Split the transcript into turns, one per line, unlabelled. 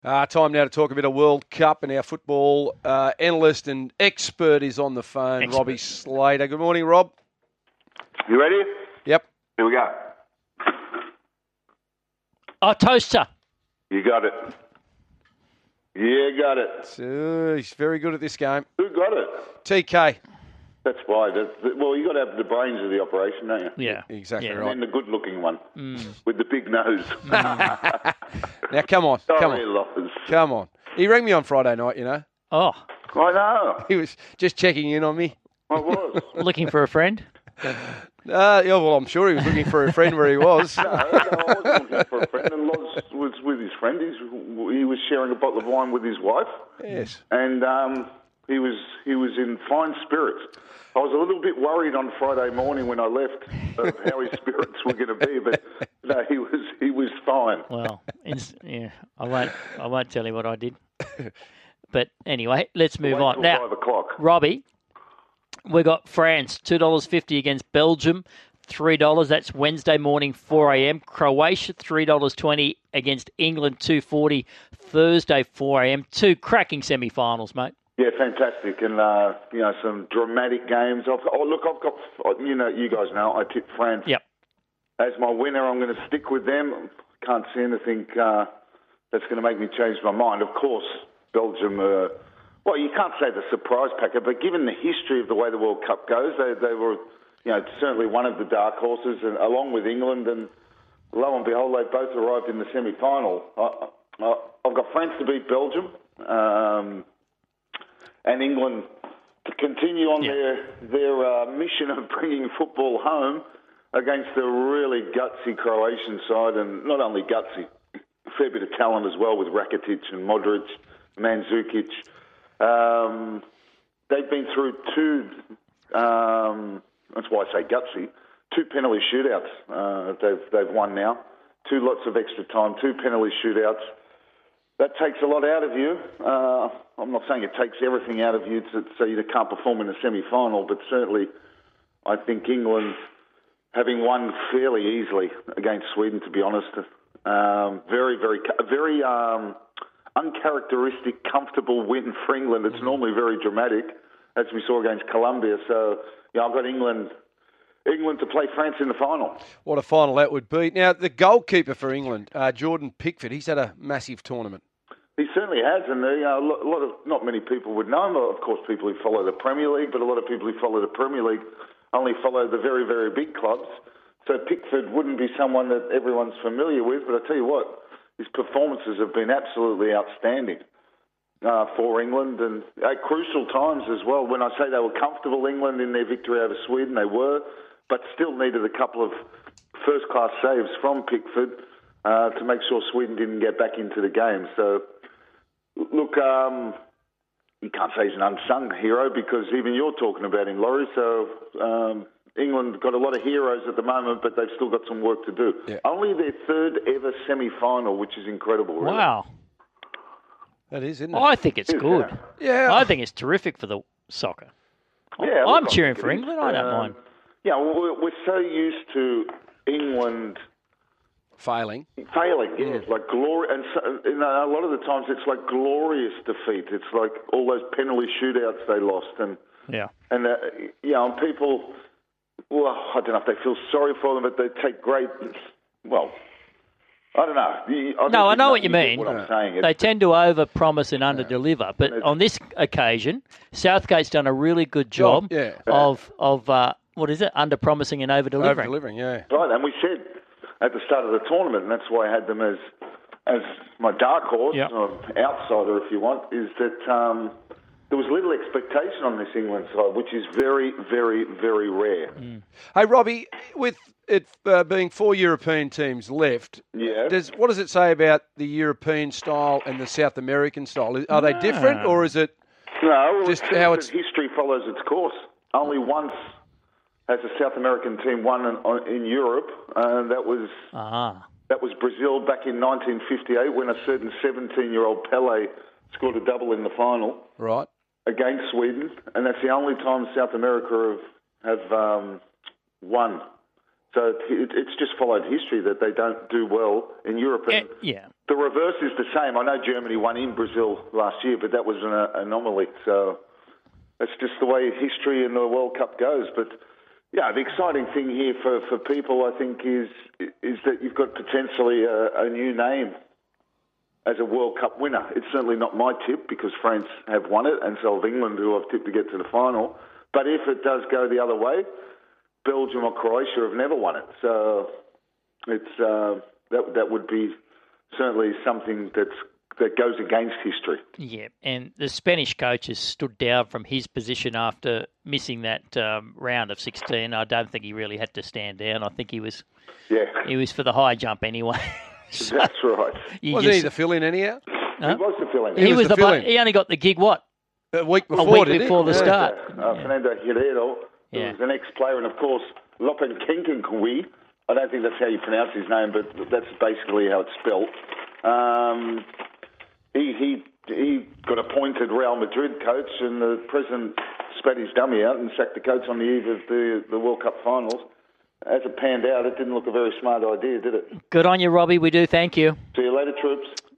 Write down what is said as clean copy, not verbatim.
Time now to talk a bit of World Cup, and our football analyst and expert is on the phone, Robbie Slater. Good morning, Rob.
You ready?
Yep.
Here we go.
Oh, toaster.
You got it. Yeah, got it.
He's very good at this game.
Who got it?
TK.
That's why. Well, you got to have the brains of the operation, don't you?
Yeah.
Exactly
And
right.
then the good-looking one with the big nose.
Now, come on.
Sorry, Loppers.
Come on. He rang me on Friday night, you know.
Oh,
I know.
He was just checking in on me.
I was.
looking for a friend?
Yeah, well, I'm sure he was looking for a friend where he was.
No, I wasn't looking for a friend. And Loz was with his friend. He was sharing a bottle of wine with his wife.
Yes.
And he was in fine spirits. I was a little bit worried on Friday morning when I left of how his spirits were going to be, but no, he was fine.
Well, I won't tell you what I did. But anyway, let's move
Wait
on.
till
Now,
5 o'clock.
Robbie, we got France, $2.50 against Belgium, $3. That's Wednesday morning, 4 a.m. Croatia, $3.20 against England, $2.40, Thursday, 4 a.m. Two cracking semi-finals, mate.
Yeah, fantastic, and some dramatic games. I've got, you guys know, I tipped France.
Yep.
As my winner. I'm going to stick with them. Can't see anything that's going to make me change my mind. Of course, Belgium. Well, you can't say the surprise packet, but given the history of the way the World Cup goes, they were, certainly one of the dark horses, and along with England. And lo and behold, they both arrived in the semi-final. I've got France to beat Belgium. And England to continue on their mission of bringing football home against a really gutsy Croatian side, and not only gutsy, a fair bit of talent as well with Rakitic and Modric, Mandzukic. They've been through two, that's why I say gutsy, two penalty shootouts they've won now, two lots of extra time, two penalty shootouts. That takes a lot out of you. I'm not saying it takes everything out of you so you can't perform in a semi-final, but certainly I think England, having won fairly easily against Sweden, to be honest, very uncharacteristic, comfortable win for England. It's normally very dramatic, as we saw against Colombia. So, I've got England to play France in the final.
What a final that would be. Now, the goalkeeper for England, Jordan Pickford, he's had a massive tournament.
He certainly has, and not many people would know him. Of course, people who follow the Premier League, but a lot of people who follow the Premier League only follow the very, very big clubs. So Pickford wouldn't be someone that everyone's familiar with, but I tell you what, his performances have been absolutely outstanding for England, and at crucial times as well. When I say they were comfortable, England, in their victory over Sweden, they were, but still needed a couple of first-class saves from Pickford to make sure Sweden didn't get back into the game. So, look, you can't say he's an unsung hero because even you're talking about him, Laurie. So England got a lot of heroes at the moment, but they've still got some work to do.
Yeah.
Only their third ever semi-final, which is incredible. Really.
Wow.
That is, isn't it?
I think it's good.
Yeah.
I think it's terrific for the soccer.
Yeah,
I'm
look,
cheering for England. I don't mind.
Yeah, we're so used to England
Failing.
yes, like glory, and a lot of the times it's like glorious defeat. It's like all those penalty shootouts they lost, and and people. Well, I don't know if they feel sorry for them, but they take great. Well, I don't know.
I know what you mean.
What I'm saying.
They tend to over-promise and under-deliver, but on this occasion, Southgate's done a really good job of under-promising and over-delivering.
Over-delivering, yeah.
Right, and we said at the start of the tournament, and that's why I had them as my dark horse, or outsider if you want, is that there was little expectation on this England side, which is very, very, very rare.
Hey, Robbie, with it being 4 European teams left, what does it say about the European style and the South American style? Are they different, or is it just how it's...
History follows its course. Only once has a South American team won in Europe, and that was Brazil back in 1958 when a certain 17-year-old Pelé scored a double in the final.
Right.
Against Sweden, and that's the only time South America have won. So it's just followed history that they don't do well in Europe. the reverse is the same. I know Germany won in Brazil last year, but that was an anomaly. So that's just the way history in the World Cup goes. But yeah, the exciting thing here for people, I think, is that you've got potentially a new name as a World Cup winner. It's certainly not my tip because France have won it, and so have England, who I've tipped to get to the final. But if it does go the other way, Belgium or Croatia have never won it. So it's that would be certainly something that goes against history.
Yeah, and the Spanish coach has stood down from his position after missing that round of 16. I don't think he really had to stand down. I think he was for the high jump anyway.
So that's right.
Wasn't he the fill-in anyhow?
He was the fill-in.
He was the fill-in. He only got the gig, what?
A week before
the start.
Fernando Hierro, who was an ex-player, and of course, Lopetegui. I don't think that's how you pronounce his name, but that's basically how it's spelled. He got appointed Real Madrid coach, and the president spat his dummy out and sacked the coach on the eve of the World Cup finals. As it panned out, it didn't look a very smart idea, did it?
Good on you, Robbie. We do thank you.
See you later, troops.